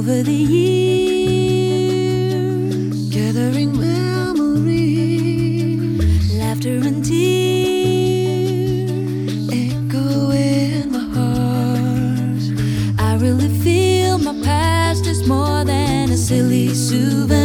over the years, gathering memories, laughter and tears echo in my heart. I really feel my past is more than a silly souvenir.